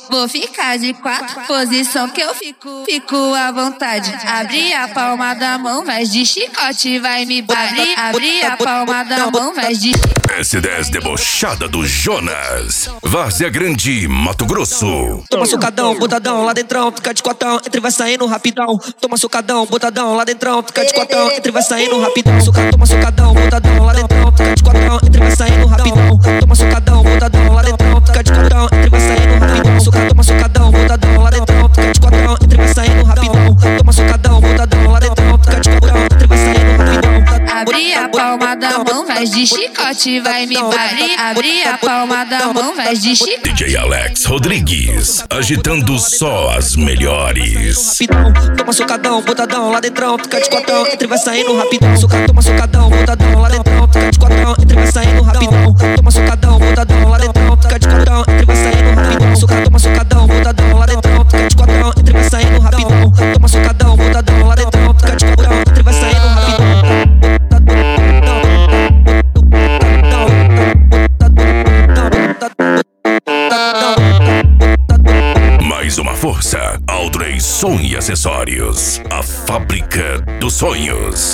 Vou ficar de quatro, posição que eu fico à vontade. Abri a palma da mão, vai de chicote, vai me bater. Abri a palma da mão, vai de S10 debochada do Jonas, Várzea Grande, Mato Grosso. Toma socadão, botadão, lá dentrão, fica de quatão, entre vai saindo rapidão. Toma socadão, botadão, lá dentrão, fica de quatão, entre vai saindo rapidão. Toma socadão, botadão, lá dentrão, fica de quatão, entre vai saindo rapidão. Toma socadão, botadão, lá dentrão, fica de quatão, entre vai saindo rapidão. Toma socadão, botadão, lá dentrão, fica de quatão, entre vai saindo rapidão. Toma socadão, botadão, lá dentrão, fica de quatão, entre vai saindo rapidão. Abri a palma da mão, vai de chicote, vai me bater. Abri a palma da mão, vai de chicote. DJ Alex Rodrigues, agitando só as melhores. Rapidão, toma socadão, botadão, lá dentrão, fica de quatão, entre vai saindo rapidão. Toma socadão, botadão, lá dentrão, fica de quatão, entre vai saindo rapidão. Toma socadão, botadão, lá dentrão, fica de quatão, entre vai saindo rapidão. Toma socadão, botadão, lá dentrão, fica de quatão, entre vai saindo rapidão. Toma socadão, botadão, lá dentrão, fica de quatão, entre vai saindo rapidão. Mais uma força, Aldrey Som e Acessórios, a fábrica dos sonhos.